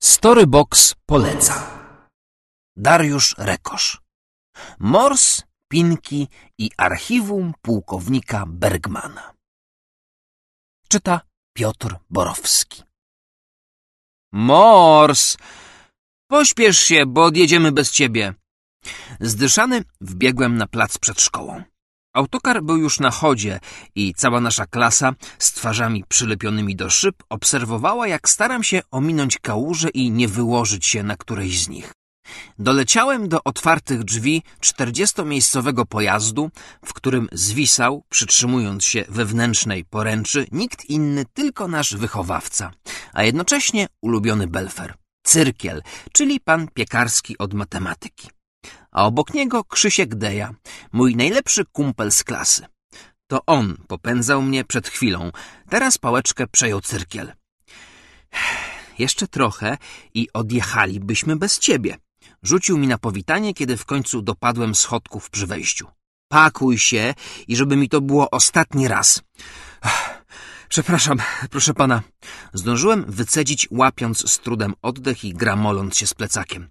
Storybox poleca. Dariusz Rekosz. Mors, Pinki i archiwum pułkownika Bergmana. Czyta Piotr Borowski. Mors! Pośpiesz się, bo odjedziemy bez ciebie. Zdyszany wbiegłem na plac przed szkołą. Autokar był już na chodzie i cała nasza klasa z twarzami przylepionymi do szyb obserwowała, jak staram się ominąć kałuże i nie wyłożyć się na którejś z nich. Doleciałem do otwartych drzwi 40-miejscowego pojazdu, w którym zwisał, przytrzymując się wewnętrznej poręczy, nikt inny, tylko nasz wychowawca, a jednocześnie ulubiony belfer, Cyrkiel, czyli pan Piekarski od matematyki. A obok niego Krzysiek Deja, mój najlepszy kumpel z klasy. To on popędzał mnie przed chwilą, teraz pałeczkę przejął Cyrkiel. Jeszcze trochę i odjechalibyśmy bez ciebie. Rzucił mi na powitanie, kiedy w końcu dopadłem schodków przy wejściu. Pakuj się i żeby mi to było ostatni raz. Przepraszam, proszę pana. Zdążyłem wycedzić, łapiąc z trudem oddech i gramoląc się z plecakiem.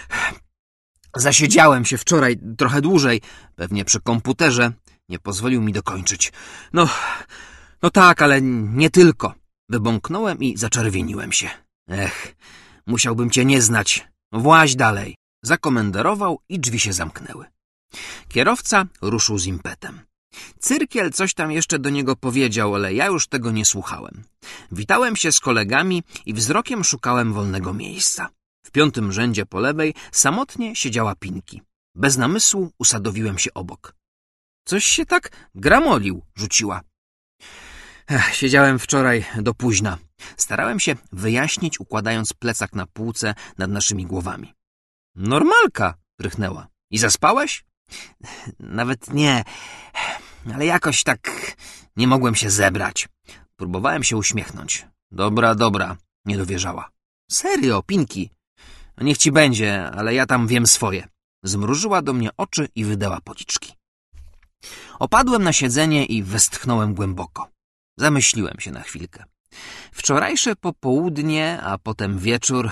Zasiedziałem się wczoraj trochę dłużej, pewnie przy komputerze. Nie pozwolił mi dokończyć. No tak, ale nie tylko. Wybąknąłem i zaczerwieniłem się. Musiałbym cię nie znać. Właź dalej. Zakomenderował i drzwi się zamknęły. Kierowca ruszył z impetem. Cyrkiel coś tam jeszcze do niego powiedział, ale ja już tego nie słuchałem. Witałem się z kolegami i wzrokiem szukałem wolnego miejsca. W 5. rzędzie po lewej samotnie siedziała Pinki. Bez namysłu usadowiłem się obok. Coś się tak gramolił, rzuciła. Siedziałem wczoraj do późna. Starałem się wyjaśnić, układając plecak na półce nad naszymi głowami. Normalka, prychnęła. I zaspałeś? Nawet nie, ale jakoś tak nie mogłem się zebrać. Próbowałem się uśmiechnąć. Dobra, nie dowierzała. Serio, Pinki. Niech ci będzie, ale ja tam wiem swoje. Zmrużyła do mnie oczy i wydała policzki. Opadłem na siedzenie i westchnąłem głęboko. Zamyśliłem się na chwilkę. Wczorajsze popołudnie, a potem wieczór...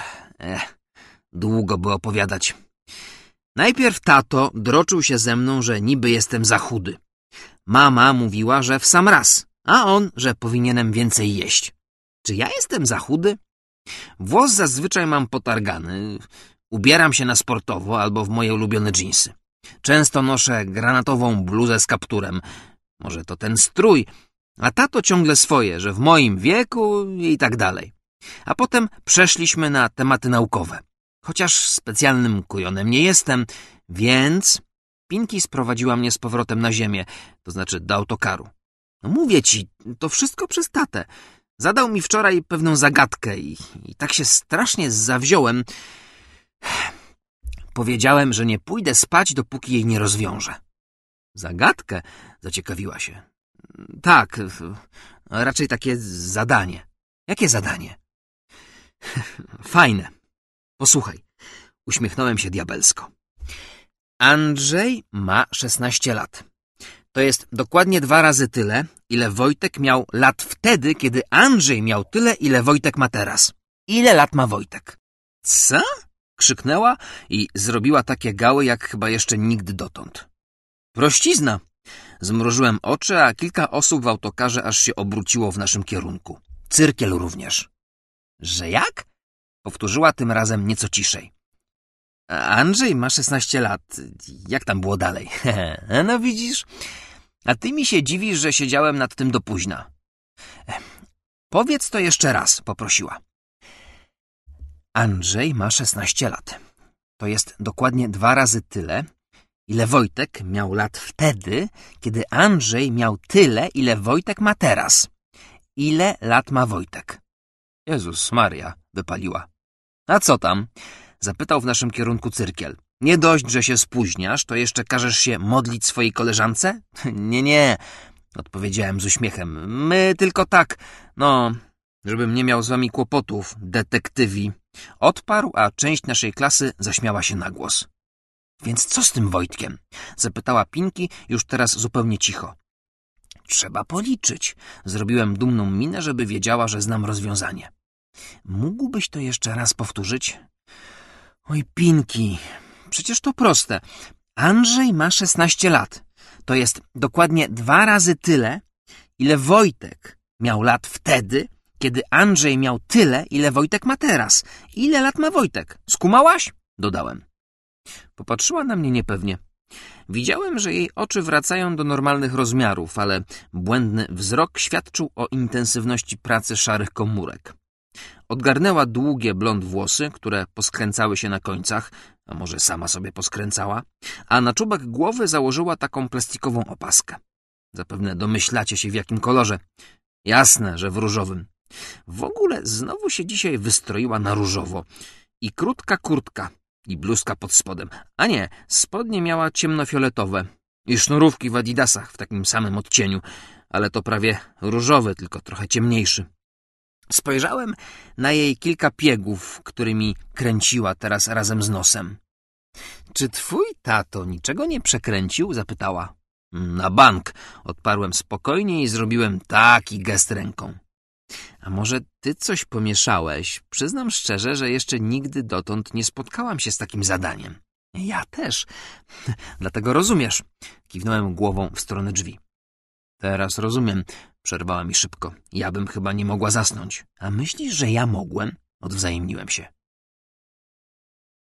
długo by opowiadać. Najpierw tato droczył się ze mną, że niby jestem za chudy. Mama mówiła, że w sam raz, a on, że powinienem więcej jeść. Czy ja jestem za chudy? Włos zazwyczaj mam potargany. Ubieram się na sportowo albo w moje ulubione dżinsy. Często noszę granatową bluzę z kapturem. Może to ten strój, a tato ciągle swoje, że w moim wieku i tak dalej. A potem przeszliśmy na tematy naukowe. Chociaż specjalnym kujonem nie jestem, więc... Pinki sprowadziła mnie z powrotem na ziemię, to znaczy do autokaru. No mówię ci, to wszystko przez tatę. Zadał mi wczoraj pewną zagadkę i tak się strasznie zawziąłem. Powiedziałem, że nie pójdę spać, dopóki jej nie rozwiążę. Zagadkę? Zaciekawiła się. Tak, raczej takie zadanie. Jakie zadanie? Fajne. Posłuchaj. Uśmiechnąłem się diabelsko. Andrzej ma 16 lat. To jest dokładnie 2 razy tyle, ile Wojtek miał lat wtedy, kiedy Andrzej miał tyle, ile Wojtek ma teraz. Ile lat ma Wojtek? Co? Krzyknęła i zrobiła takie gały, jak chyba jeszcze nigdy dotąd. Prościzna. Zmrużyłem oczy, a kilka osób w autokarze aż się obróciło w naszym kierunku. Cyrkiel również. Że jak? Powtórzyła tym razem nieco ciszej. Andrzej ma 16 lat. Jak tam było dalej? No widzisz? A ty mi się dziwisz, że siedziałem nad tym do późna. Powiedz to jeszcze raz, poprosiła. Andrzej ma 16 lat. To jest dokładnie 2 razy tyle, ile Wojtek miał lat wtedy, kiedy Andrzej miał tyle, ile Wojtek ma teraz. Ile lat ma Wojtek? Jezus Maria, wypaliła. A co tam? Zapytał w naszym kierunku Cyrkiel. Nie dość, że się spóźniasz, to jeszcze każesz się modlić swojej koleżance? Nie, odpowiedziałem z uśmiechem. My tylko tak, żebym nie miał z wami kłopotów, detektywi. Odparł, a część naszej klasy zaśmiała się na głos. Więc co z tym Wojtkiem? Zapytała Pinki, już teraz zupełnie cicho. Trzeba policzyć. Zrobiłem dumną minę, żeby wiedziała, że znam rozwiązanie. Mógłbyś to jeszcze raz powtórzyć? Oj, Pinki, przecież to proste. Andrzej ma 16 lat. To jest dokładnie 2 razy tyle, ile Wojtek miał lat wtedy, kiedy Andrzej miał tyle, ile Wojtek ma teraz. Ile lat ma Wojtek? Skumałaś? Dodałem. Popatrzyła na mnie niepewnie. Widziałem, że jej oczy wracają do normalnych rozmiarów, ale błędny wzrok świadczył o intensywności pracy szarych komórek. Odgarnęła długie blond włosy, które poskręcały się na końcach, a może sama sobie poskręcała, a na czubek głowy założyła taką plastikową opaskę. Zapewne domyślacie się, w jakim kolorze. Jasne, że w różowym. W ogóle znowu się dzisiaj wystroiła na różowo. I krótka kurtka, i bluzka pod spodem. A nie, spodnie miała ciemnofioletowe. I sznurówki w adidasach w takim samym odcieniu, ale to prawie różowy, tylko trochę ciemniejszy. Spojrzałem na jej kilka piegów, którymi kręciła teraz razem z nosem. — Czy twój tato niczego nie przekręcił? — zapytała. — Na bank — odparłem spokojnie i zrobiłem taki gest ręką. — A może ty coś pomieszałeś? Przyznam szczerze, że jeszcze nigdy dotąd nie spotkałam się z takim zadaniem. — Ja też. Dlatego rozumiesz. Kiwnąłem głową w stronę drzwi. — Teraz rozumiem. Przerwała mi szybko. Ja bym chyba nie mogła zasnąć. A myślisz, że ja mogłem? Odwzajemniłem się.